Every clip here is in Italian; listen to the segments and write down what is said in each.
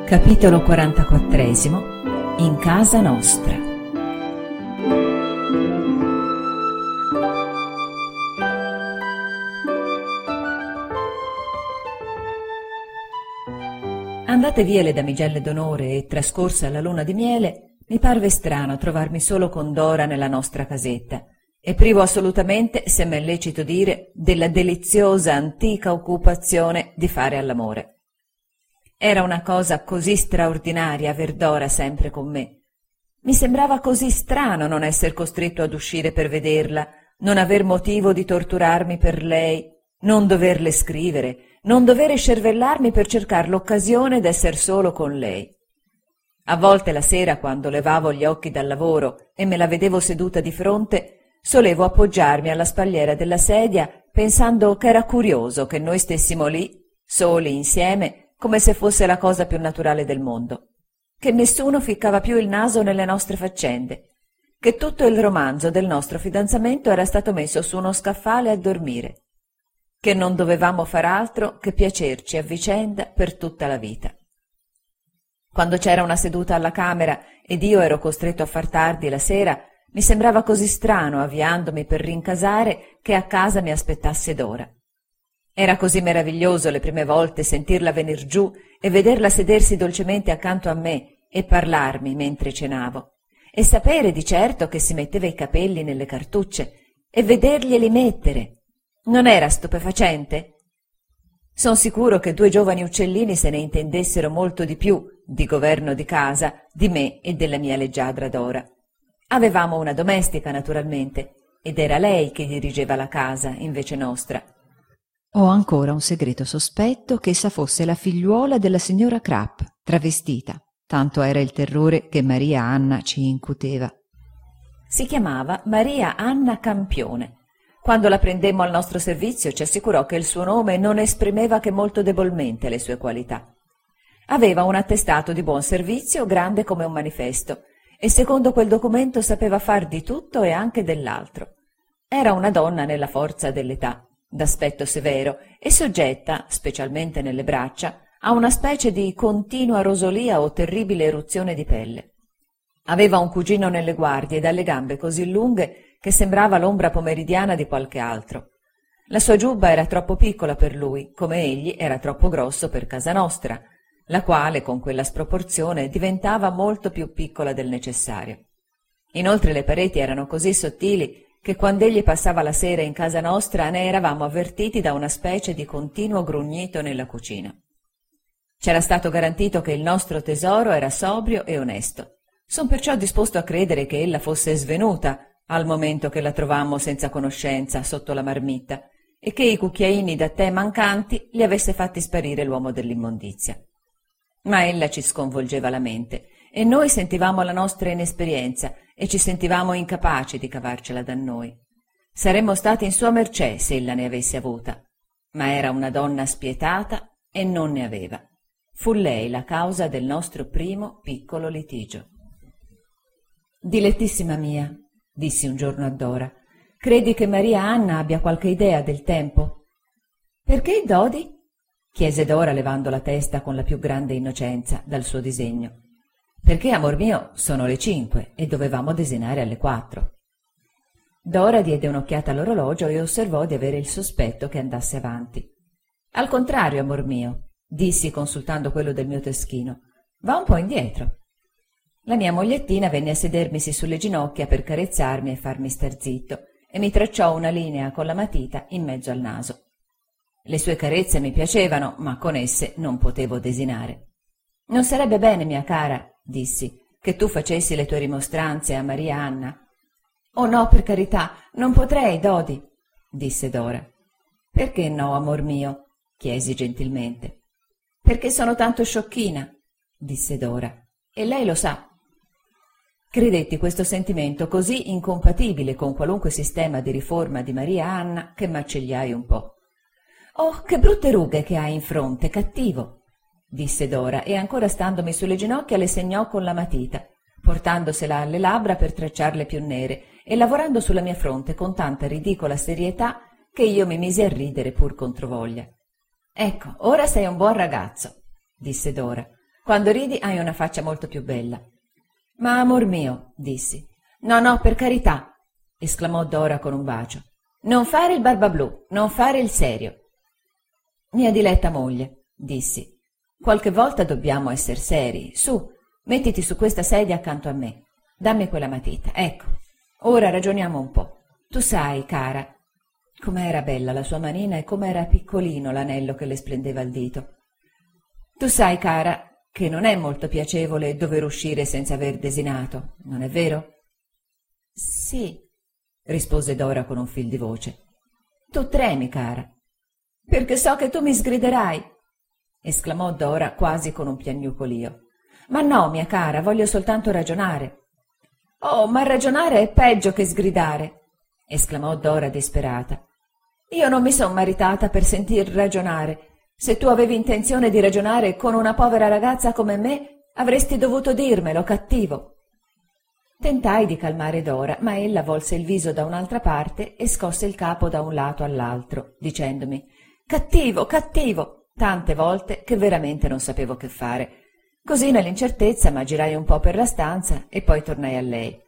Capitolo 44. In casa nostra. Andate via le damigelle d'onore e trascorsa la luna di miele, mi parve strano trovarmi solo con Dora nella nostra casetta, e privo assolutamente, se m'è lecito dire, della deliziosa antica occupazione di fare all'amore. Era una cosa così straordinaria aver Dora sempre con me. Mi sembrava così strano non esser costretto ad uscire per vederla, non aver motivo di torturarmi per lei, non doverle scrivere, non dovere scervellarmi per cercar l'occasione d'esser solo con lei. A volte la sera, quando levavo gli occhi dal lavoro e me la vedevo seduta di fronte, solevo appoggiarmi alla spalliera della sedia pensando ch'era curioso che noi stessimo lì, soli insieme, come se fosse la cosa più naturale del mondo, che nessuno ficcava più il naso nelle nostre faccende, che tutto il romanzo del nostro fidanzamento era stato messo su uno scaffale a dormire, che non dovevamo far altro che piacerci a vicenda per tutta la vita. Quando c'era una seduta alla camera ed io ero costretto a far tardi la sera, mi sembrava così strano, avviandomi per rincasare, che a casa mi aspettasse Dora. Era così meraviglioso le prime volte sentirla venir giù e vederla sedersi dolcemente accanto a me e parlarmi mentre cenavo, e sapere di certo che si metteva i capelli nelle cartucce e vederglieli mettere. Non era stupefacente? Son sicuro che due giovani uccellini se ne intendessero molto di più di governo di casa di me e della mia leggiadra Dora. Avevamo una domestica, naturalmente, ed era lei che dirigeva la casa invece nostra. Ho ancora un segreto sospetto che essa fosse la figliuola della signora Krapp, travestita, tanto era il terrore che Maria Anna ci incuteva. Si chiamava Maria Anna Campione. Quando la prendemmo al nostro servizio ci assicurò che il suo nome non esprimeva che molto debolmente le sue qualità. Aveva un attestato di buon servizio grande come un manifesto, e secondo quel documento sapeva far di tutto e anche dell'altro. Era una donna nella forza dell'età, d'aspetto severo e soggetta, specialmente nelle braccia, a una specie di continua rosolia o terribile eruzione di pelle. Aveva un cugino nelle guardie e dalle gambe così lunghe che sembrava l'ombra pomeridiana di qualche altro. La sua giubba era troppo piccola per lui, come egli era troppo grosso per casa nostra, la quale, con quella sproporzione, diventava molto più piccola del necessario. Inoltre le pareti erano così sottili che quand'egli passava la sera in casa nostra ne eravamo avvertiti da una specie di continuo grugnito nella cucina. C'era stato garantito che il nostro tesoro era sobrio e onesto. Son perciò disposto a credere che ella fosse svenuta al momento che la trovammo senza conoscenza sotto la marmitta e che i cucchiaini da tè mancanti li avesse fatti sparire l'uomo dell'immondizia. Ma ella ci sconvolgeva la mente e noi sentivamo la nostra inesperienza e ci sentivamo incapaci di cavarcela da noi. Saremmo stati in sua mercé se ella ne avesse avuta, ma era una donna spietata e non ne aveva. Fu lei la causa del nostro primo piccolo litigio. «Dilettissima mia», dissi un giorno a Dora, «credi che Maria Anna abbia qualche idea del tempo?» «Perché, Dodi?» chiese Dora levando la testa con la più grande innocenza dal suo disegno. «Perché, amor mio, sono le 5 e dovevamo desinare alle 4. Dora diede un'occhiata all'orologio e osservò di avere il sospetto che andasse avanti. «Al contrario, amor mio», dissi consultando quello del mio teschino, «va un po' indietro». La mia mogliettina venne a sedermisi sulle ginocchia per carezzarmi e farmi star zitto e mi tracciò una linea con la matita in mezzo al naso. Le sue carezze mi piacevano, ma con esse non potevo desinare. «Non sarebbe bene, mia cara», dissi, «che tu facessi le tue rimostranze a Maria Anna». «Oh no, per carità, non potrei, Dodi», disse Dora. «Perché no, amor mio?» chiesi gentilmente. «Perché sono tanto sciocchina», disse Dora, «e lei lo sa». Credetti questo sentimento così incompatibile con qualunque sistema di riforma di Maria Anna che m'accigliai un po'. «Oh, che brutte rughe che hai in fronte, cattivo!» disse Dora, e ancora standomi sulle ginocchia le segnò con la matita, portandosela alle labbra per tracciarle più nere e lavorando sulla mia fronte con tanta ridicola serietà che io mi misi a ridere pur controvoglia. «Ecco, ora sei un buon ragazzo», disse Dora. Quando ridi hai una faccia molto più bella. Ma amor mio, dissi. No, no, per carità, esclamò Dora con un bacio. Non fare il barbablù, non fare il serio. Mia diletta moglie, dissi, qualche volta dobbiamo esser seri. Su, mettiti su questa sedia accanto a me. Dammi quella matita, ecco. Ora ragioniamo un po'. Tu sai, cara, com'era bella la sua manina e com'era piccolino l'anello che le splendeva al dito. Tu sai, cara, che non è molto piacevole dover uscire senza aver desinato, non è vero? Sì, rispose Dora con un fil di voce. Tu tremi, cara. Perché so che tu mi sgriderai, esclamò Dora quasi con un piagnucolio. Ma no, mia cara, voglio soltanto ragionare. Oh, ma ragionare è peggio che sgridare, esclamò Dora disperata. Io non mi son maritata per sentir ragionare. Se tu avevi intenzione di ragionare con una povera ragazza come me, avresti dovuto dirmelo, cattivo. Tentai di calmare Dora, ma ella volse il viso da un'altra parte e scosse il capo da un lato all'altro, dicendomi «Cattivo, cattivo!» tante volte che veramente non sapevo che fare. Così nell'incertezza m'aggirai un po' per la stanza e poi tornai a lei.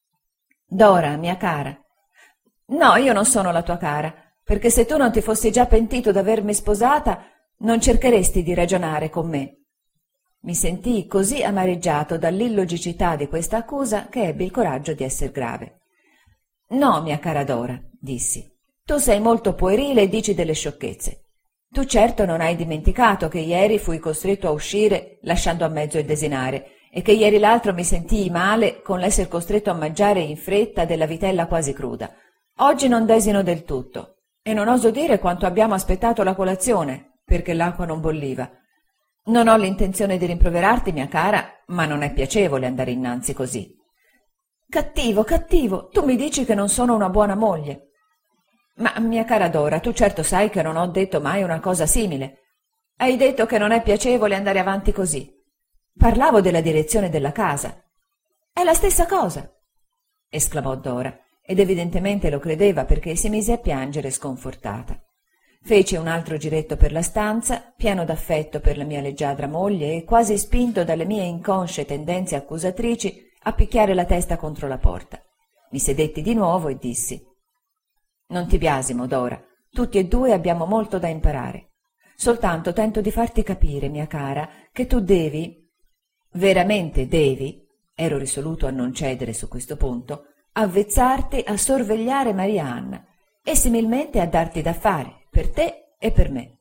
«Dora, mia cara!» «No, io non sono la tua cara, perché se tu non ti fossi già pentito d'avermi sposata, non cercheresti di ragionare con me». Mi sentii così amareggiato dall'illogicità di questa accusa che ebbi il coraggio di esser grave. «No, mia cara Dora», dissi, «tu sei molto puerile e dici delle sciocchezze. Tu certo non hai dimenticato che ieri fui costretto a uscire lasciando a mezzo il desinare e che ieri l'altro mi sentii male con l'esser costretto a mangiare in fretta della vitella quasi cruda. Oggi non desino del tutto e non oso dire quanto abbiamo aspettato la colazione perché l'acqua non bolliva. Non ho l'intenzione di rimproverarti, mia cara, ma non è piacevole andare innanzi così». «Cattivo, cattivo, tu mi dici che non sono una buona moglie». «Ma, mia cara Dora, tu certo sai che non ho detto mai una cosa simile. Hai detto che non è piacevole andare avanti così. Parlavo della direzione della casa». «È la stessa cosa», esclamò Dora, ed evidentemente lo credeva perché si mise a piangere sconfortata. Fece un altro giretto per la stanza, pieno d'affetto per la mia leggiadra moglie e quasi spinto dalle mie inconsce tendenze accusatrici a picchiare la testa contro la porta. Mi sedetti di nuovo e dissi: «Non ti biasimo, Dora, tutti e due abbiamo molto da imparare. Soltanto tento di farti capire, mia cara, che tu devi, veramente devi, ero risoluto a non cedere su questo punto, avvezzarti a sorvegliare Maria Anna e similmente a darti da fare per te e per me».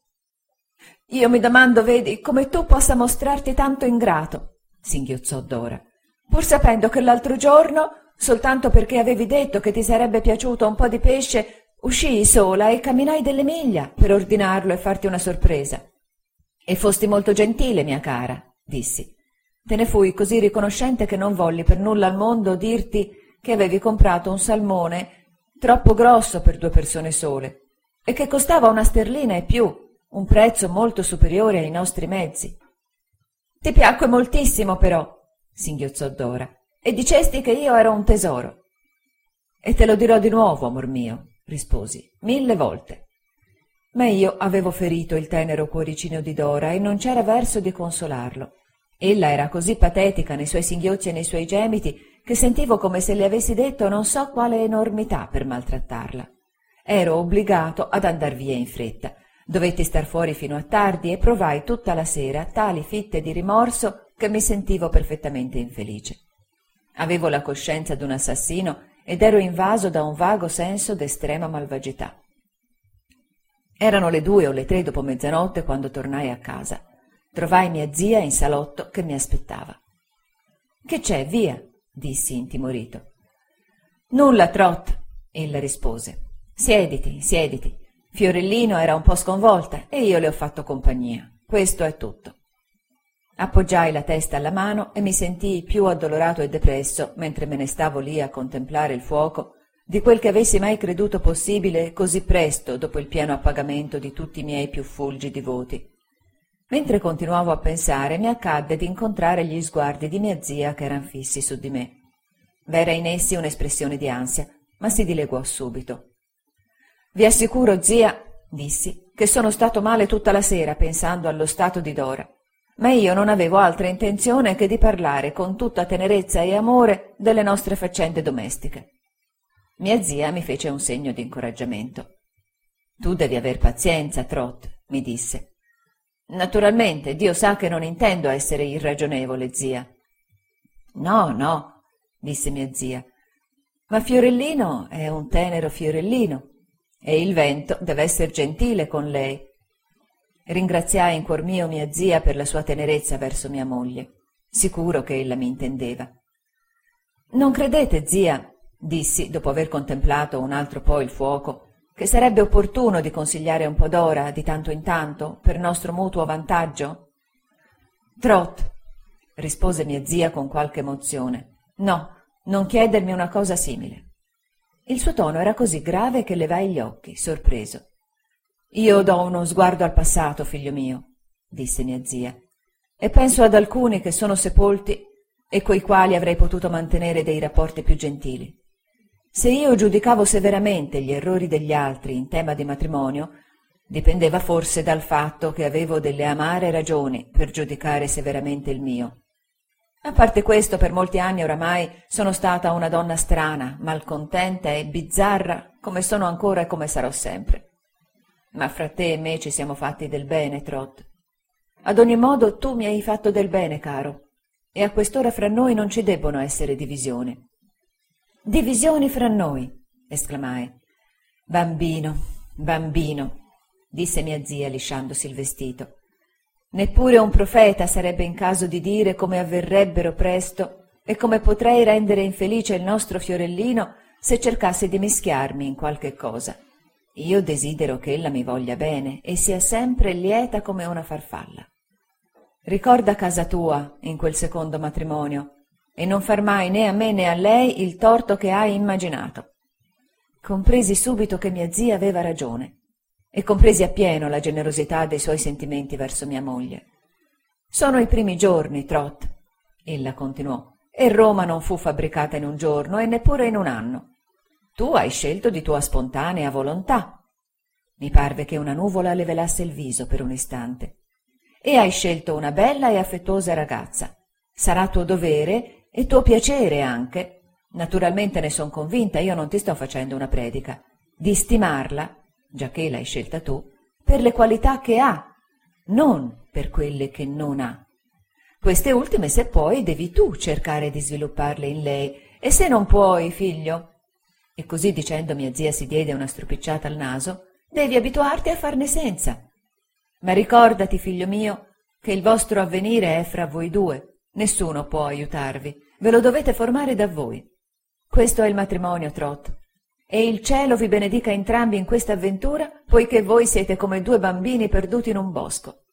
«Io mi domando, vedi, come tu possa mostrarti tanto ingrato», singhiozzò Dora, «pur sapendo che l'altro giorno, soltanto perché avevi detto che ti sarebbe piaciuto un po' di pesce, uscii sola e camminai delle miglia per ordinarlo e farti una sorpresa. E fosti molto gentile, mia cara», dissi. «Te ne fui così riconoscente che non volli per nulla al mondo dirti che avevi comprato un salmone troppo grosso per 2 persone sole e che costava 1 sterlina e più, un prezzo molto superiore ai nostri mezzi». «Ti piacque moltissimo però», singhiozzò Dora, «e dicesti che io ero un tesoro». «E te lo dirò di nuovo, amor mio», risposi, «1000 volte». Ma io avevo ferito il tenero cuoricino di Dora e non c'era verso di consolarlo. Ella era così patetica nei suoi singhiozzi e nei suoi gemiti che sentivo come se le avessi detto non so quale enormità per maltrattarla. Ero obbligato ad andar via in fretta. Dovetti star fuori fino a tardi e provai tutta la sera tali fitte di rimorso che mi sentivo perfettamente infelice. Avevo la coscienza d'un assassino ed ero invaso da un vago senso d'estrema malvagità. Erano le 2 o le 3 dopo mezzanotte quando tornai a casa. Trovai mia zia in salotto che mi aspettava. «Che c'è, via?» dissi intimorito. «Nulla, Trot», ella rispose. «Siediti, siediti. Fiorellino era un po' sconvolta e io le ho fatto compagnia. Questo è tutto». Appoggiai la testa alla mano e mi sentii più addolorato e depresso mentre me ne stavo lì a contemplare il fuoco di quel che avessi mai creduto possibile così presto dopo il pieno appagamento di tutti i miei più fulgidi voti. Mentre continuavo a pensare mi accadde di incontrare gli sguardi di mia zia che eran fissi su di me. V'era in essi un'espressione di ansia, ma si dileguò subito. «Vi assicuro, zia», dissi, «che sono stato male tutta la sera pensando allo stato di Dora. ma io non avevo altra intenzione che di parlare con tutta tenerezza e amore delle nostre faccende domestiche. Mia zia mi fece un segno di incoraggiamento. «Tu devi aver pazienza, Trot», mi disse. «Naturalmente, Dio sa che non intendo essere irragionevole, zia». «No, no», disse mia zia, «ma Fiorellino è un tenero fiorellino e il vento deve esser gentile con lei». Ringraziai in cuor mio mia zia per la sua tenerezza verso mia moglie. Sicuro che ella mi intendeva. «Non credete, zia», dissi dopo aver contemplato un altro po' il fuoco, «che sarebbe opportuno di consigliare un po' d'ora di tanto in tanto per nostro mutuo vantaggio?» «Trot», rispose mia zia con qualche emozione, «no, non chiedermi una cosa simile». Il suo tono era così grave che levai gli occhi, sorpreso. «Io do uno sguardo al passato, figlio mio», disse mia zia, «e penso ad alcuni che sono sepolti e coi quali avrei potuto mantenere dei rapporti più gentili. Se io giudicavo severamente gli errori degli altri in tema di matrimonio, dipendeva forse dal fatto che avevo delle amare ragioni per giudicare severamente il mio. A parte questo, per molti anni oramai sono stata una donna strana, malcontenta e bizzarra, come sono ancora e come sarò sempre. Ma fra te e me ci siamo fatti del bene, Trot. Ad ogni modo tu mi hai fatto del bene, caro, e a quest'ora fra noi non ci debbono essere divisioni». «Divisioni fra noi!» esclamai. «Bambino, bambino», disse mia zia lisciandosi il vestito. «Neppure un profeta sarebbe in caso di dire come avverrebbero presto e come potrei rendere infelice il nostro Fiorellino se cercasse di mischiarmi in qualche cosa. Io desidero che ella mi voglia bene e sia sempre lieta come una farfalla. Ricorda casa tua in quel secondo matrimonio e non far mai né a me né a lei il torto che hai immaginato». Compresi subito che mia zia aveva ragione e compresi appieno la generosità dei suoi sentimenti verso mia moglie. «Sono i primi giorni, Trot», ella continuò, «e Roma non fu fabbricata in un giorno e neppure in un anno. Tu hai scelto di tua spontanea volontà». Mi parve che una nuvola le velasse il viso per un istante. «E hai scelto una bella e affettuosa ragazza. Sarà tuo dovere e tuo piacere anche, naturalmente ne son convinta, io non ti sto facendo una predica, di stimarla, giacché l'hai scelta tu, per le qualità che ha, non per quelle che non ha. Queste ultime, se puoi, devi tu cercare di svilupparle in lei, e se non puoi, figlio», e così dicendo mia zia si diede una stropicciata al naso, «devi abituarti a farne senza. Ma ricordati, figlio mio, che il vostro avvenire è fra voi due, nessuno può aiutarvi, ve lo dovete formare da voi. Questo è il matrimonio, Trot, e il cielo vi benedica entrambi in questa avventura, poiché voi siete come due bambini perduti in un bosco».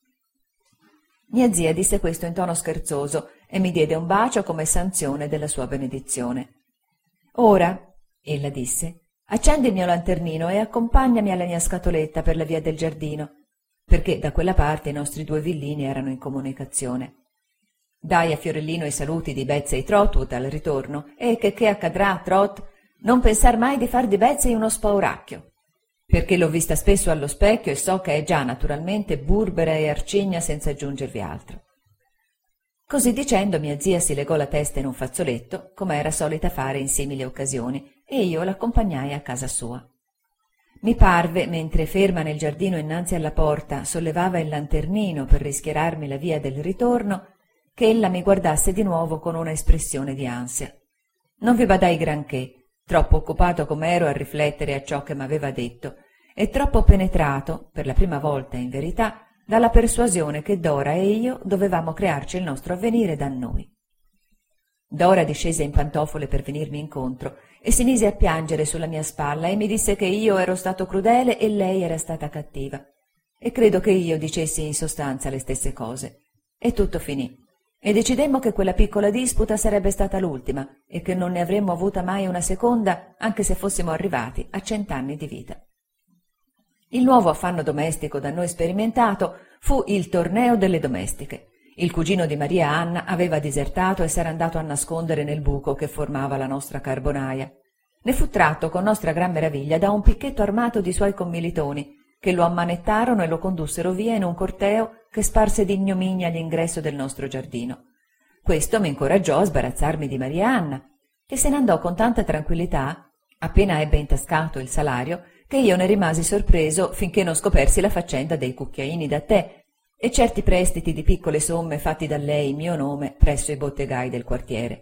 Mia zia disse questo in tono scherzoso e mi diede un bacio come sanzione della sua benedizione. «Ora», ella disse, «accendi il mio lanternino e accompagnami alla mia scatoletta per la via del giardino», perché da quella parte i nostri due villini erano in comunicazione. «Dai a Fiorellino i saluti di Betsy Trotwood al ritorno e che accadrà, Trot, non pensar mai di far di Betsy uno spauracchio, perché l'ho vista spesso allo specchio e so che è già naturalmente burbera e arcigna senza aggiungervi altro». Così dicendo mia zia si legò la testa in un fazzoletto, come era solita fare in simili occasioni, e io l'accompagnai a casa sua. Mi parve, mentre ferma nel giardino innanzi alla porta sollevava il lanternino per rischiararmi la via del ritorno, che ella mi guardasse di nuovo con una espressione di ansia. Non vi badai granché, troppo occupato com'ero a riflettere a ciò che m'aveva detto, e troppo penetrato, per la prima volta in verità, dalla persuasione che Dora e io dovevamo crearci il nostro avvenire da noi. Dora discese in pantofole per venirmi incontro e si mise a piangere sulla mia spalla e mi disse che io ero stato crudele e lei era stata cattiva. E credo che io dicessi in sostanza le stesse cose. E tutto finì. E decidemmo che quella piccola disputa sarebbe stata l'ultima e che non ne avremmo avuta mai una seconda, anche se fossimo arrivati a 100 anni di vita. Il nuovo affanno domestico da noi sperimentato fu il torneo delle domestiche. Il cugino di Maria Anna aveva disertato e s'era andato a nascondere nel buco che formava la nostra carbonaia. Ne fu tratto con nostra gran meraviglia da un picchetto armato di suoi commilitoni, che lo ammanettarono e lo condussero via in un corteo che sparse d'ignominia all'ingresso del nostro giardino. Questo mi incoraggiò a sbarazzarmi di Maria Anna, che se ne andò con tanta tranquillità, appena ebbe intascato il salario, che io ne rimasi sorpreso finché non scopersi la faccenda dei cucchiaini da tè e certi prestiti di piccole somme fatti da lei in mio nome presso i bottegai del quartiere.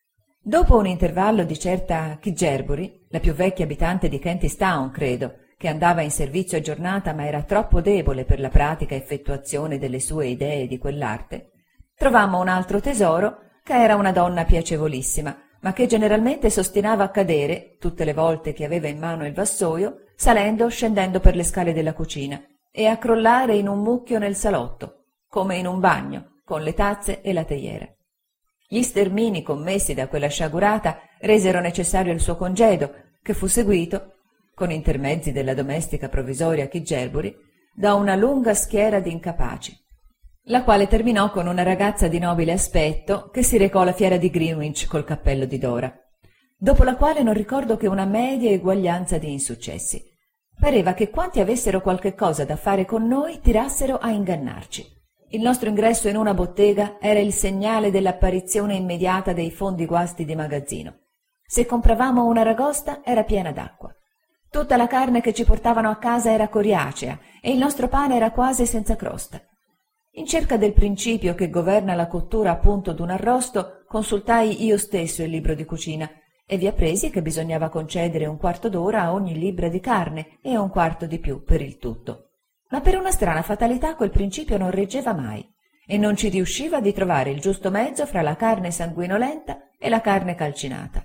Dopo un intervallo di certa Kidgerbury, la più vecchia abitante di Kentish Town, credo, che andava in servizio a giornata ma era troppo debole per la pratica effettuazione delle sue idee di quell'arte, trovammo un altro tesoro che era una donna piacevolissima, ma che generalmente s'ostinava a cadere, tutte le volte che aveva in mano il vassoio, salendo o scendendo per le scale della cucina, e a crollare in un mucchio nel salotto, come in un bagno, con le tazze e la teiera. Gli stermini commessi da quella sciagurata resero necessario il suo congedo, che fu seguito, con intermezzi della domestica provvisoria Kidgerbury, da una lunga schiera di incapaci, la quale terminò con una ragazza di nobile aspetto che si recò alla fiera di Greenwich col cappello di Dora, dopo la quale non ricordo che una media eguaglianza di insuccessi. Pareva che quanti avessero qualche cosa da fare con noi tirassero a ingannarci. Il nostro ingresso in una bottega era il segnale dell'apparizione immediata dei fondi guasti di magazzino. Se compravamo una ragosta era piena d'acqua. Tutta la carne che ci portavano a casa era coriacea e il nostro pane era quasi senza crosta. In cerca del principio che governa la cottura appunto d'un arrosto, consultai io stesso il libro di cucina e vi appresi che bisognava concedere un quarto d'ora a ogni libbra di carne e un quarto di più per il tutto. Ma per una strana fatalità quel principio non reggeva mai e non ci riusciva di trovare il giusto mezzo fra la carne sanguinolenta e la carne calcinata.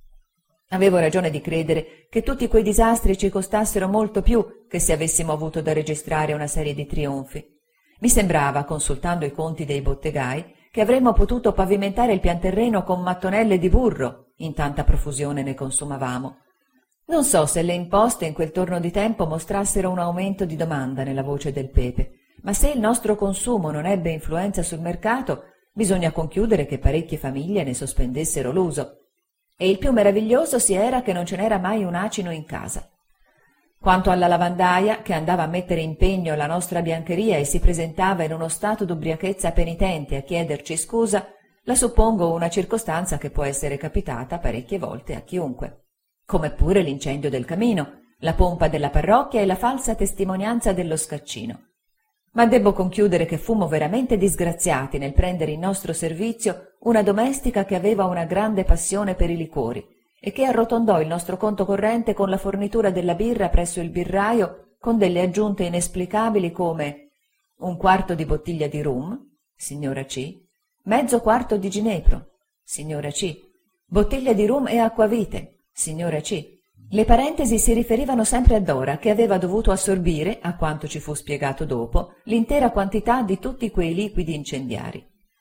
Avevo ragione di credere che tutti quei disastri ci costassero molto più che se avessimo avuto da registrare una serie di trionfi. Mi sembrava, consultando i conti dei bottegai, che avremmo potuto pavimentare il pianterreno con mattonelle di burro, in tanta profusione ne consumavamo. Non so se le imposte in quel torno di tempo mostrassero un aumento di domanda nella voce del pepe, ma se il nostro consumo non ebbe influenza sul mercato, bisogna conchiudere che parecchie famiglie ne sospendessero l'uso. E il più meraviglioso si era che non ce n'era mai un acino in casa. Quanto alla lavandaia, che andava a mettere in pegno la nostra biancheria e si presentava in uno stato d'ubriachezza penitente a chiederci scusa, la suppongo una circostanza che può essere capitata parecchie volte a chiunque. Come pure l'incendio del camino, la pompa della parrocchia e la falsa testimonianza dello scaccino. Ma debbo conchiudere che fummo veramente disgraziati nel prendere in nostro servizio una domestica che aveva una grande passione per i liquori e che arrotondò il nostro conto corrente con la fornitura della birra presso il birraio con delle aggiunte inesplicabili come un quarto di bottiglia di rum, signora C, mezzo quarto di ginepro, signora C, bottiglia di rum e acquavite, signora C. Le parentesi si riferivano sempre a Dora, che aveva dovuto assorbire, a quanto ci fu spiegato dopo, l'intera quantità di tutti quei liquidi incendiari.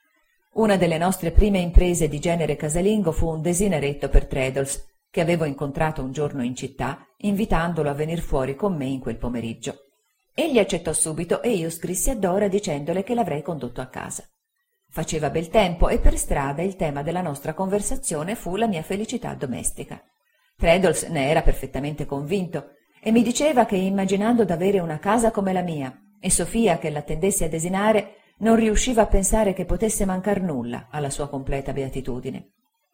Una delle nostre prime imprese di genere casalingo fu un desinaretto per Traddles, che avevo incontrato un giorno in città, invitandolo a venir fuori con me in quel pomeriggio. Egli accettò subito e io scrissi a Dora dicendole che l'avrei condotto a casa. Faceva bel tempo e per strada il tema della nostra conversazione fu la mia felicità domestica. Traddles ne era perfettamente convinto e mi diceva che immaginando d'avere una casa come la mia e Sofia che l'attendesse a desinare non riusciva a pensare che potesse mancar nulla alla sua completa beatitudine.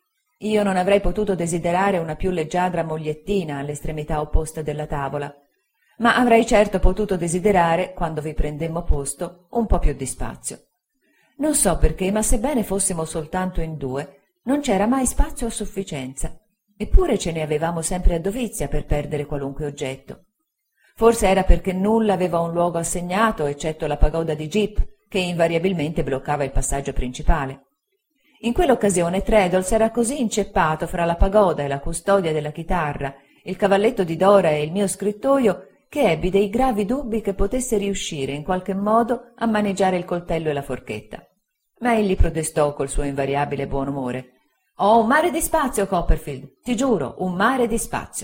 Io non avrei potuto desiderare una più leggiadra mogliettina all'estremità opposta della tavola, ma avrei certo potuto desiderare, quando vi prendemmo posto, un po' più di spazio. Non so perché, ma sebbene fossimo soltanto in due, non c'era mai spazio a sufficienza. Eppure ce ne avevamo sempre a dovizia per perdere qualunque oggetto. Forse era perché nulla aveva un luogo assegnato, eccetto la pagoda di Jip, che invariabilmente bloccava il passaggio principale. In quell'occasione Traddles era così inceppato fra la pagoda e la custodia della chitarra, il cavalletto di Dora e il mio scrittoio, che ebbi dei gravi dubbi che potesse riuscire in qualche modo a maneggiare il coltello e la forchetta. Ma egli protestò col suo invariabile buon umore. «Ho un mare di spazio, Copperfield, ti giuro, un mare di spazio».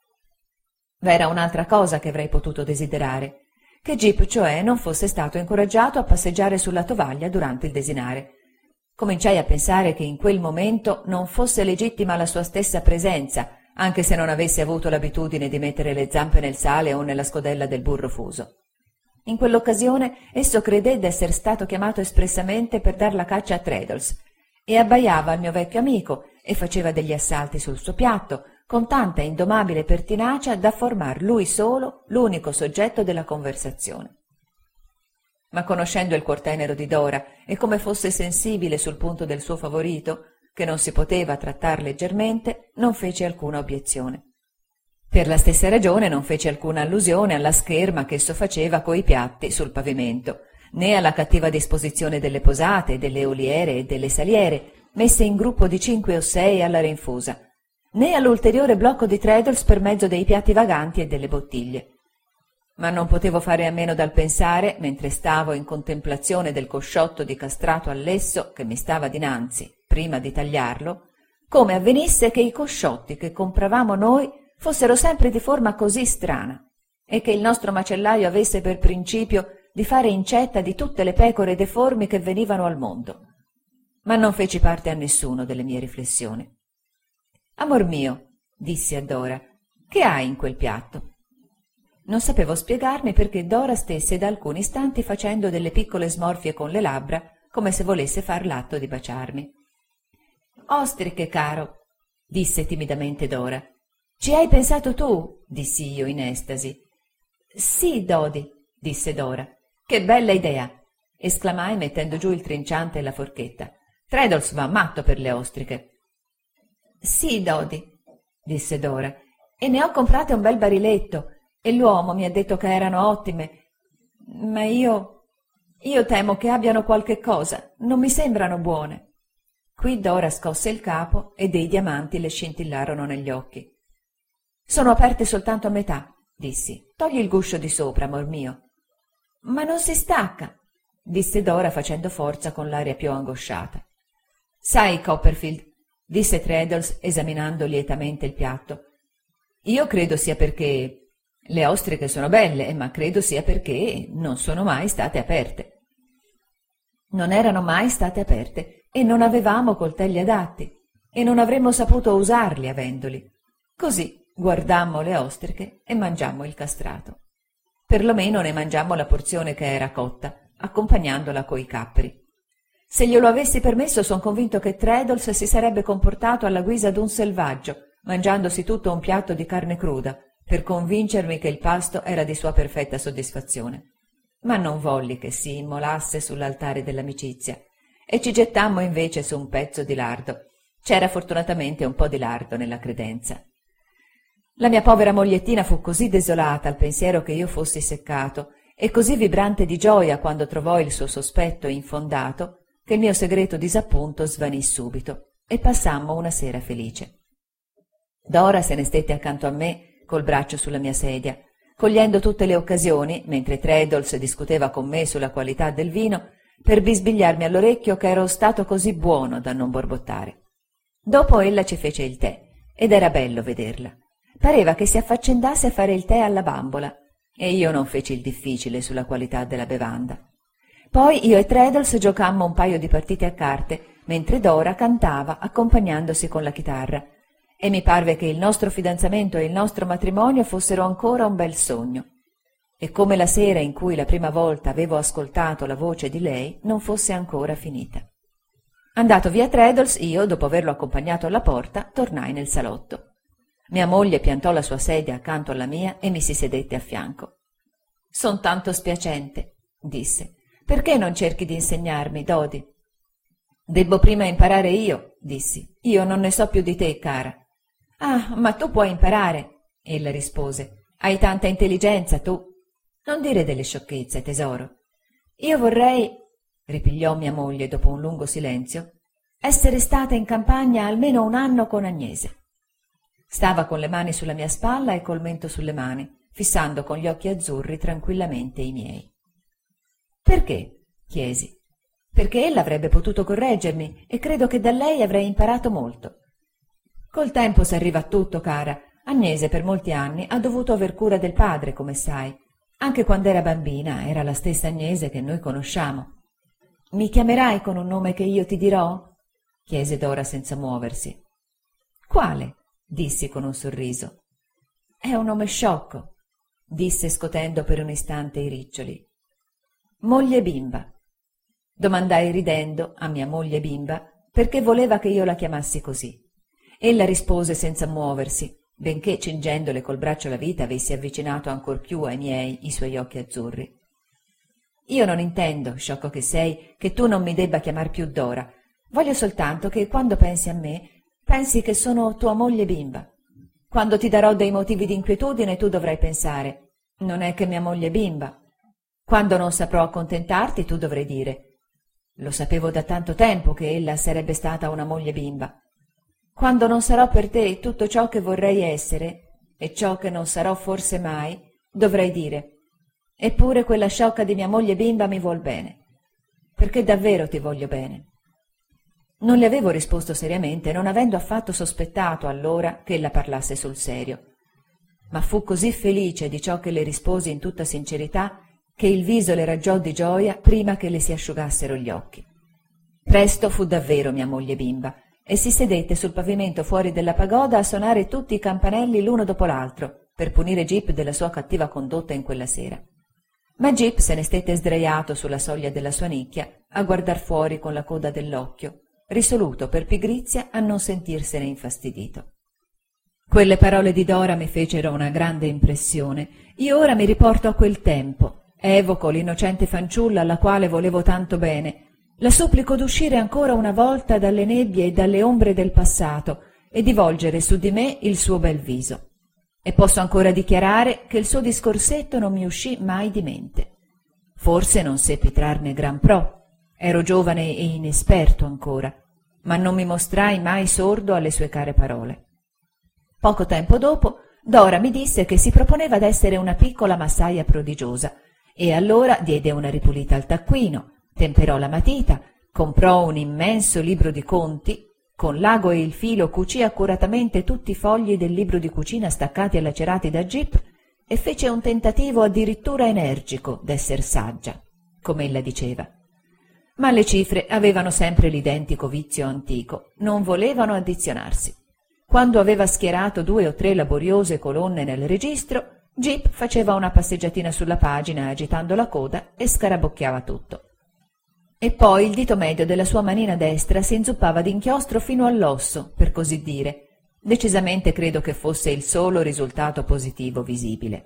V'era un'altra cosa che avrei potuto desiderare, che Jip, cioè, non fosse stato incoraggiato a passeggiare sulla tovaglia durante il desinare. Cominciai a pensare che in quel momento non fosse legittima la sua stessa presenza, anche se non avesse avuto l'abitudine di mettere le zampe nel sale o nella scodella del burro fuso. In quell'occasione esso credé d'esser stato chiamato espressamente per dar la caccia a Traddles e abbaiava al mio vecchio amico e faceva degli assalti sul suo piatto con tanta indomabile pertinacia da formar lui solo l'unico soggetto della conversazione. Ma conoscendo il cuor tenero di Dora e come fosse sensibile sul punto del suo favorito, che non si poteva trattar leggermente, non fece alcuna obiezione. Per la stessa ragione non fece alcuna allusione alla scherma che esso faceva coi piatti sul pavimento, né alla cattiva disposizione delle posate, delle oliere e delle saliere, messe in gruppo di 5 o 6 alla rinfusa, né all'ulteriore blocco di Traddles per mezzo dei piatti vaganti e delle bottiglie. Ma non potevo fare a meno dal pensare, mentre stavo in contemplazione del cosciotto di castrato allesso che mi stava dinanzi, prima di tagliarlo, come avvenisse che i cosciotti che compravamo noi fossero sempre di forma così strana e che il nostro macellaio avesse per principio di fare incetta di tutte le pecore deformi che venivano al mondo. Ma non feci parte a nessuno delle mie riflessioni. «Amor mio», dissi a Dora, «che hai in quel piatto?» Non sapevo spiegarmi perché Dora stesse da alcuni istanti facendo delle piccole smorfie con le labbra, come se volesse far l'atto di baciarmi. «Ostriche, caro», disse timidamente Dora. «Ci hai pensato tu?» dissi io in estasi. «Sì, Dodi», disse Dora. «Che bella idea!» esclamai mettendo giù il trinciante e la forchetta. «Traddles va matto per le ostriche». «Sì, Dodi», disse Dora, «e ne ho comprate un bel bariletto, e l'uomo mi ha detto che erano ottime, ma io temo che abbiano qualche cosa, non mi sembrano buone». Qui Dora scosse il capo e dei diamanti le scintillarono negli occhi. «Sono aperte soltanto a metà», dissi. «Togli il guscio di sopra, amor mio». «Ma non si stacca», disse Dora facendo forza con l'aria più angosciata. «Sai, Copperfield», disse Traddles esaminando lietamente il piatto, «io credo sia perché le ostriche sono belle, ma credo sia perché non sono mai state aperte». Non erano mai state aperte e non avevamo coltelli adatti e non avremmo saputo usarli avendoli. Così guardammo le ostriche e mangiammo il castrato. Perlomeno ne mangiammo la porzione che era cotta, accompagnandola coi capperi. Se glielo avessi permesso, son convinto che Traddles si sarebbe comportato alla guisa d'un selvaggio, mangiandosi tutto un piatto di carne cruda, per convincermi che il pasto era di sua perfetta soddisfazione. Ma non volli che si immolasse sull'altare dell'amicizia, e ci gettammo invece su un pezzo di lardo. C'era fortunatamente un po' di lardo nella credenza. La mia povera mogliettina fu così desolata al pensiero che io fossi seccato, e così vibrante di gioia quando trovò il suo sospetto infondato, che il mio segreto disappunto svanì subito, e passammo una sera felice. Dora se ne stette accanto a me, col braccio sulla mia sedia, cogliendo tutte le occasioni, mentre Traddles discuteva con me sulla qualità del vino, per bisbigliarmi all'orecchio che ero stato così buono da non borbottare. Dopo ella ci fece il tè, ed era bello vederla. Pareva che si affaccendasse a fare il tè alla bambola, e io non feci il difficile sulla qualità della bevanda. Poi io e Traddles giocammo un paio di partite a carte, mentre Dora cantava accompagnandosi con la chitarra, e mi parve che il nostro fidanzamento e il nostro matrimonio fossero ancora un bel sogno, e come la sera in cui la prima volta avevo ascoltato la voce di lei non fosse ancora finita. Andato via Traddles, io, dopo averlo accompagnato alla porta, tornai nel salotto. Mia moglie piantò la sua sedia accanto alla mia e mi si sedette a fianco. «Son tanto spiacente», disse. «Perché non cerchi di insegnarmi, Dodi?» «Debbo prima imparare io», dissi. «Io non ne so più di te, cara». «Ah, ma tu puoi imparare», ella rispose. «Hai tanta intelligenza, tu». «Non dire delle sciocchezze, tesoro». «Io vorrei», ripigliò mia moglie dopo un lungo silenzio, «essere stata in campagna almeno un anno con Agnese». Stava con le mani sulla mia spalla e col mento sulle mani, fissando con gli occhi azzurri tranquillamente i miei. «Perché?» chiesi. «Perché ella avrebbe potuto correggermi e credo che da lei avrei imparato molto». «Col tempo s'arriva a tutto, cara. Agnese per molti anni ha dovuto aver cura del padre, come sai. Anche quando era bambina era la stessa Agnese che noi conosciamo». «Mi chiamerai con un nome che io ti dirò?» chiese Dora senza muoversi. «Quale?» dissi con un sorriso. È un nome sciocco, disse scotendo per un istante i riccioli. Moglie bimba. Domandai ridendo a mia moglie bimba perché voleva che io la chiamassi così. Ella rispose senza muoversi, benché cingendole col braccio la vita avessi avvicinato ancor più ai miei i suoi occhi azzurri. Io non intendo, sciocco che sei, che tu non mi debba chiamar più Dora. Voglio soltanto che quando pensi a me, pensi che sono tua moglie bimba. Quando ti darò dei motivi di inquietudine tu dovrai pensare, non è che mia moglie bimba. Quando non saprò accontentarti tu dovrai dire, lo sapevo da tanto tempo che ella sarebbe stata una moglie bimba. Quando non sarò per te tutto ciò che vorrei essere, e ciò che non sarò forse mai, dovrei dire, eppure quella sciocca di mia moglie bimba mi vuol bene, perché davvero ti voglio bene. Non le avevo risposto seriamente, non avendo affatto sospettato allora che ella parlasse sul serio. Ma fu così felice di ciò che le risposi in tutta sincerità che il viso le raggiò di gioia prima che le si asciugassero gli occhi. Presto fu davvero mia moglie bimba e si sedette sul pavimento fuori della pagoda a suonare tutti i campanelli l'uno dopo l'altro per punire Gip della sua cattiva condotta in quella sera. Ma Gip se ne stette sdraiato sulla soglia della sua nicchia a guardar fuori con la coda dell'occhio, risoluto per pigrizia a non sentirsene infastidito. Quelle parole di Dora mi fecero una grande impressione. Io ora mi riporto a quel tempo, evoco l'innocente fanciulla alla quale volevo tanto bene, la supplico d'uscire ancora una volta dalle nebbie e dalle ombre del passato e di volgere su di me il suo bel viso. E posso ancora dichiarare che il suo discorsetto non mi uscì mai di mente. Forse non seppi trarne gran pro, ero giovane e inesperto ancora, ma non mi mostrai mai sordo alle sue care parole. Poco tempo dopo, Dora mi disse che si proponeva d'essere una piccola massaia prodigiosa, e allora diede una ripulita al taccuino, temperò la matita, comprò un immenso libro di conti, con l'ago e il filo cucì accuratamente tutti i fogli del libro di cucina staccati e lacerati da Gip e fece un tentativo addirittura energico d'esser saggia, come ella diceva. Ma le cifre avevano sempre l'identico vizio antico, non volevano addizionarsi. Quando aveva schierato 2 o 3 laboriose colonne nel registro, Gip faceva una passeggiatina sulla pagina agitando la coda e scarabocchiava tutto. E poi il dito medio della sua manina destra si inzuppava d'inchiostro fino all'osso, per così dire. Decisamente credo che fosse il solo risultato positivo visibile.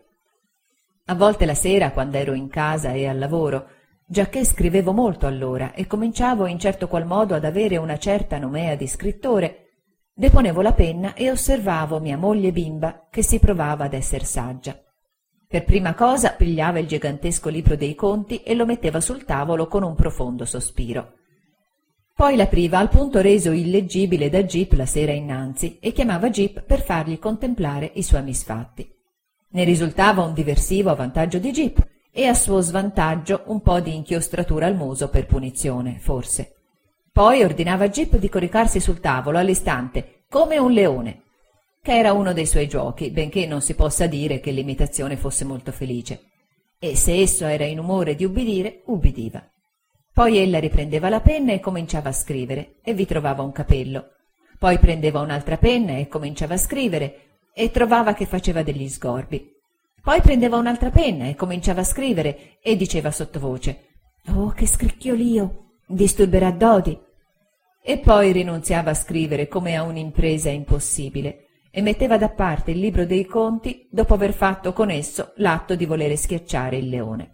A volte la sera, quando ero in casa e al lavoro, giacché scrivevo molto allora e cominciavo in certo qual modo ad avere una certa nomea di scrittore, deponevo la penna e osservavo mia moglie bimba che si provava ad esser saggia. Per prima cosa pigliava il gigantesco libro dei conti e lo metteva sul tavolo con un profondo sospiro. Poi l'apriva al punto reso illeggibile da Gip la sera innanzi e chiamava Gip per fargli contemplare i suoi misfatti. Ne risultava un diversivo a vantaggio di Gip e a suo svantaggio un po' di inchiostratura al muso per punizione, forse. Poi ordinava a Gip di coricarsi sul tavolo all'istante, come un leone, che era uno dei suoi giochi, benché non si possa dire che l'imitazione fosse molto felice. E se esso era in umore di ubbidire, ubbidiva. Poi ella riprendeva la penna e cominciava a scrivere, e vi trovava un capello. Poi prendeva un'altra penna e cominciava a scrivere, e trovava che faceva degli sgorbi. Poi prendeva un'altra penna e cominciava a scrivere, e diceva sottovoce: «Oh, che scricchiolio! Disturberà Dodi!» E poi rinunziava a scrivere come a un'impresa impossibile, e metteva da parte il libro dei conti dopo aver fatto con esso l'atto di volere schiacciare il leone.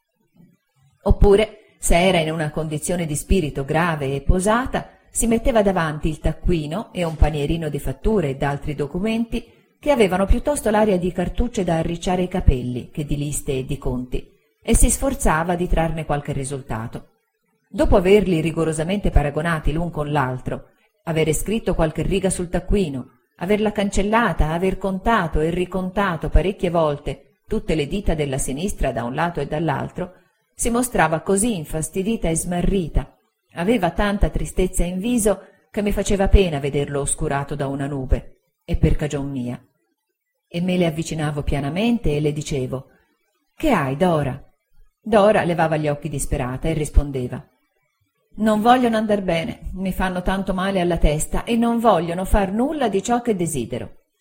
Oppure, se era in una condizione di spirito grave e posata, si metteva davanti il taccuino e un panierino di fatture e d'altri documenti che avevano piuttosto l'aria di cartucce da arricciare i capelli che di liste e di conti, e si sforzava di trarne qualche risultato. Dopo averli rigorosamente paragonati l'un con l'altro, avere scritto qualche riga sul taccuino, averla cancellata, aver contato e ricontato parecchie volte tutte le dita della sinistra da un lato e dall'altro, si mostrava così infastidita e smarrita, aveva tanta tristezza in viso che mi faceva pena vederlo oscurato da una nube, e per cagion mia. E me le avvicinavo pianamente e le dicevo: «Che hai, Dora?» Dora levava gli occhi disperata e rispondeva: «Non vogliono andar bene, mi fanno tanto male alla testa e non vogliono far nulla di ciò che desidero.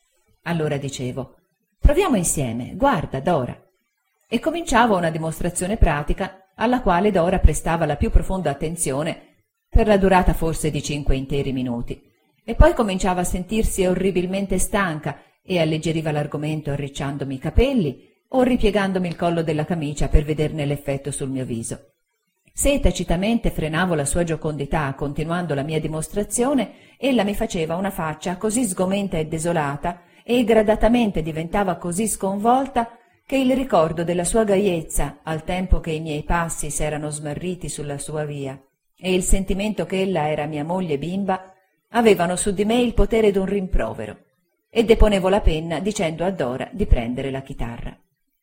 Allora dicevo: «Proviamo insieme, guarda, Dora». E cominciavo una dimostrazione pratica alla quale Dora prestava la più profonda attenzione per la durata forse di 5 interi minuti, e poi cominciava a sentirsi orribilmente stanca e alleggeriva l'argomento arricciandomi i capelli o ripiegandomi il collo della camicia per vederne l'effetto sul mio viso. Se tacitamente frenavo la sua giocondità continuando la mia dimostrazione, ella mi faceva una faccia così sgomenta e desolata e gradatamente diventava così sconvolta che il ricordo della sua gaiezza, al tempo che i miei passi s'erano smarriti sulla sua via, e il sentimento che ella era mia moglie bimba, avevano su di me il potere d'un rimprovero, e deponevo la penna dicendo a Dora di prendere la chitarra.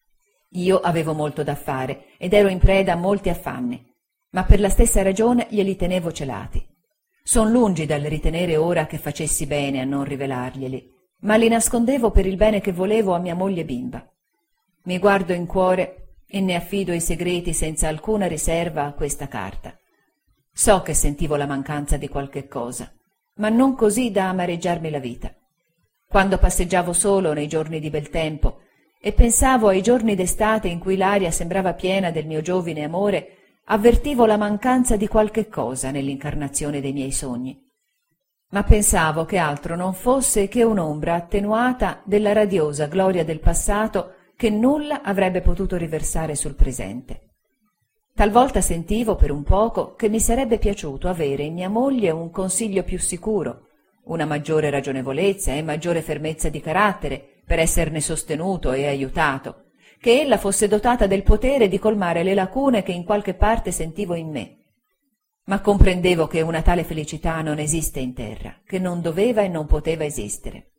Io avevo molto da fare ed ero in preda a molti affanni, ma per la stessa ragione glieli tenevo celati. Son lungi dal ritenere ora che facessi bene a non rivelarglieli, ma li nascondevo per il bene che volevo a mia moglie bimba. Mi guardo in cuore e ne affido i segreti senza alcuna riserva a questa carta. So che sentivo la mancanza di qualche cosa, ma non così da amareggiarmi la vita. Quando passeggiavo solo nei giorni di bel tempo e pensavo ai giorni d'estate in cui l'aria sembrava piena del mio giovine amore, avvertivo la mancanza di qualche cosa nell'incarnazione dei miei sogni. Ma pensavo che altro non fosse che un'ombra attenuata della radiosa gloria del passato che nulla avrebbe potuto riversare sul presente. Talvolta sentivo per un poco che mi sarebbe piaciuto avere in mia moglie un consiglio più sicuro, una maggiore ragionevolezza e maggiore fermezza di carattere per esserne sostenuto e aiutato, che ella fosse dotata del potere di colmare le lacune che in qualche parte sentivo in me. Ma comprendevo che una tale felicità non esiste in terra, che non doveva e non poteva esistere.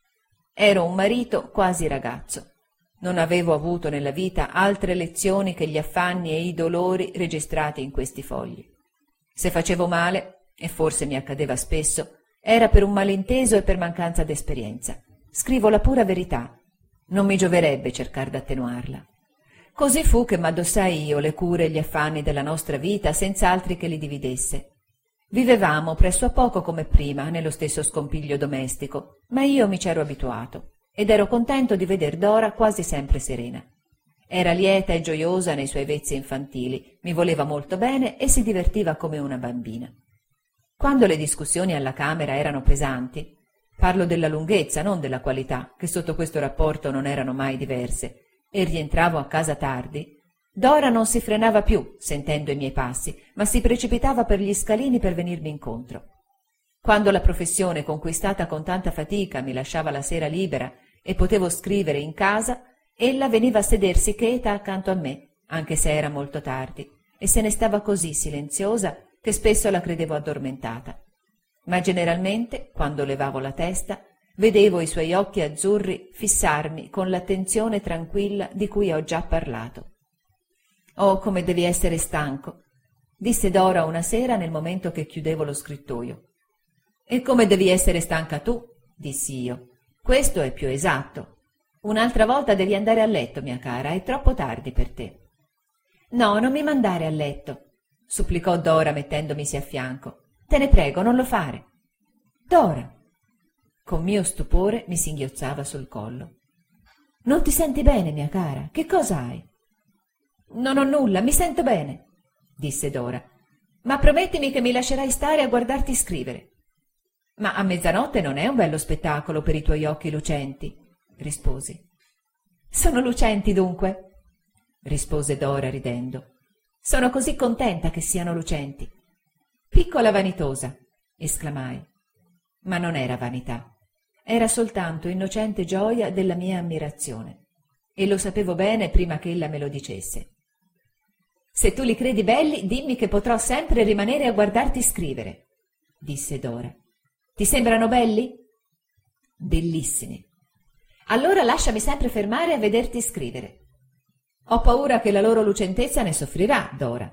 Ero un marito quasi ragazzo. Non avevo avuto nella vita altre lezioni che gli affanni e i dolori registrati in questi fogli. Se facevo male, e forse mi accadeva spesso, era per un malinteso e per mancanza d'esperienza. Scrivo la pura verità. Non mi gioverebbe cercar d'attenuarla. Così fu che m'addossai io le cure e gli affanni della nostra vita senza altri che li dividesse. Vivevamo presso a poco come prima nello stesso scompiglio domestico, ma io mi c'ero abituato ed ero contento di veder Dora quasi sempre serena. Era lieta e gioiosa nei suoi vezzi infantili, mi voleva molto bene e si divertiva come una bambina. Quando le discussioni alla camera erano pesanti, parlo della lunghezza, non della qualità, che sotto questo rapporto non erano mai diverse, e rientravo a casa tardi, Dora non si frenava più sentendo i miei passi, ma si precipitava per gli scalini per venirmi incontro. Quando la professione conquistata con tanta fatica mi lasciava la sera libera e potevo scrivere in casa, ella veniva a sedersi cheta accanto a me, anche se era molto tardi, e se ne stava così silenziosa che spesso la credevo addormentata. Ma generalmente, quando levavo la testa, vedevo i suoi occhi azzurri fissarmi con l'attenzione tranquilla di cui ho già parlato. «Oh, come devi essere stanco», disse Dora una sera nel momento che chiudevo lo scrittoio. «E come devi essere stanca tu», dissi io. «Questo è più esatto. Un'altra volta devi andare a letto, mia cara, è troppo tardi per te». «No, non mi mandare a letto», supplicò Dora mettendomisi a fianco. «Te ne prego, non lo fare». «Dora!» Con mio stupore mi singhiozzava sul collo. «Non ti senti bene, mia cara? Che cosa hai?» «Non ho nulla, mi sento bene», disse Dora. «Ma promettimi che mi lascerai stare a guardarti scrivere». «Ma a mezzanotte non è un bello spettacolo per i tuoi occhi lucenti», risposi. «Sono lucenti dunque?» rispose Dora ridendo. «Sono così contenta che siano lucenti». «Piccola vanitosa», esclamai. Ma non era vanità. Era soltanto innocente gioia della mia ammirazione, e lo sapevo bene prima che ella me lo dicesse. «Se tu li credi belli, dimmi che potrò sempre rimanere a guardarti scrivere», disse Dora. «Ti sembrano belli?» «Bellissimi». «Allora lasciami sempre fermare a vederti scrivere». «Ho paura che la loro lucentezza ne soffrirà, Dora».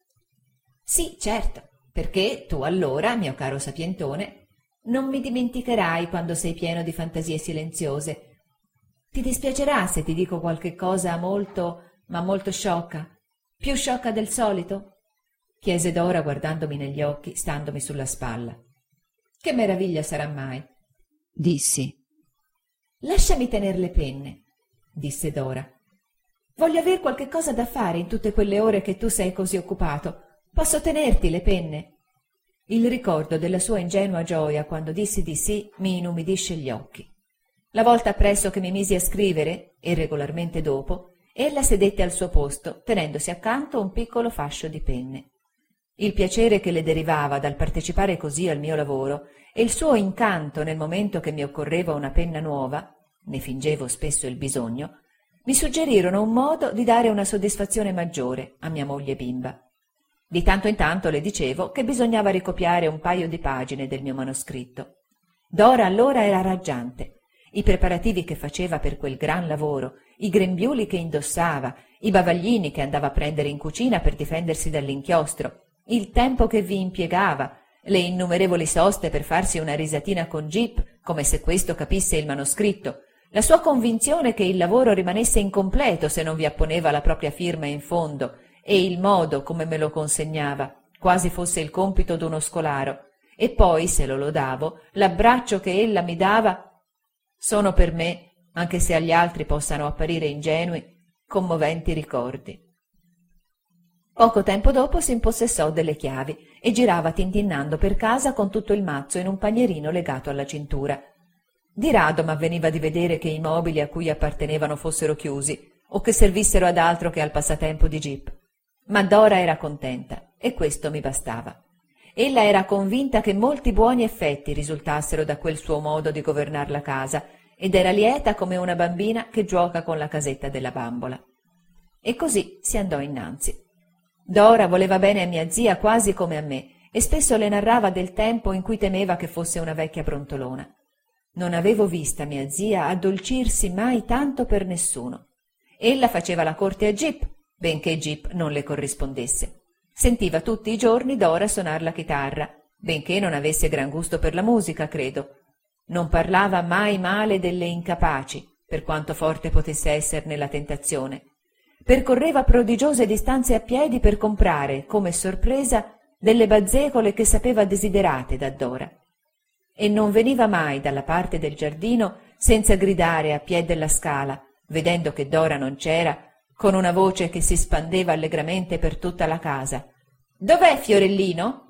«Sì, certo, perché tu allora, mio caro sapientone, non mi dimenticherai quando sei pieno di fantasie silenziose. Ti dispiacerà se ti dico qualche cosa molto, ma molto sciocca? Più sciocca del solito?» chiese Dora guardandomi negli occhi, standomi sulla spalla. «Che meraviglia sarà mai?» dissi. «Lasciami tener le penne», disse Dora. «Voglio aver qualche cosa da fare in tutte quelle ore che tu sei così occupato. Posso tenerti le penne?» Il ricordo della sua ingenua gioia quando dissi di sì mi inumidisce gli occhi. La volta appresso che mi misi a scrivere, e regolarmente dopo, ella sedette al suo posto, tenendosi accanto un piccolo fascio di penne. Il piacere che le derivava dal partecipare così al mio lavoro e il suo incanto nel momento che mi occorreva una penna nuova, ne fingevo spesso il bisogno, mi suggerirono un modo di dare una soddisfazione maggiore a mia moglie bimba. Di tanto in tanto le dicevo che bisognava ricopiare un paio di pagine del mio manoscritto. Dora allora era raggiante. I preparativi che faceva per quel gran lavoro, i grembiuli che indossava, i bavaglini che andava a prendere in cucina per difendersi dall'inchiostro, il tempo che vi impiegava, le innumerevoli soste per farsi una risatina con Gyp, come se questo capisse il manoscritto, la sua convinzione che il lavoro rimanesse incompleto se non vi apponeva la propria firma in fondo, e il modo come me lo consegnava, quasi fosse il compito d'uno scolaro, e poi, se lo lodavo, l'abbraccio che ella mi dava, sono per me, anche se agli altri possano apparire ingenui, commoventi ricordi. Poco tempo dopo si impossessò delle chiavi e girava tintinnando per casa con tutto il mazzo in un panierino legato alla cintura. Di rado m'avveniva di vedere che i mobili a cui appartenevano fossero chiusi o che servissero ad altro che al passatempo di Gyp. Ma Dora era contenta e questo mi bastava. Ella era convinta che molti buoni effetti risultassero da quel suo modo di governar la casa ed era lieta come una bambina che giuoca con la casetta della bambola. E così si andò innanzi. Dora voleva bene a mia zia quasi come a me e spesso le narrava del tempo in cui temeva che fosse una vecchia brontolona. Non avevo vista mia zia addolcirsi mai tanto per nessuno. Ella faceva la corte a Gyp, benché Gyp non le corrispondesse. Sentiva tutti i giorni Dora suonar la chitarra, benché non avesse gran gusto per la musica, credo. Non parlava mai male delle incapaci, per quanto forte potesse esserne la tentazione. Percorreva prodigiose distanze a piedi per comprare, come sorpresa, delle bazzecole che sapeva desiderate da Dora. E non veniva mai dalla parte del giardino senza gridare a piè della scala, vedendo che Dora non c'era, con una voce che si spandeva allegramente per tutta la casa. «Dov'è Fiorellino?»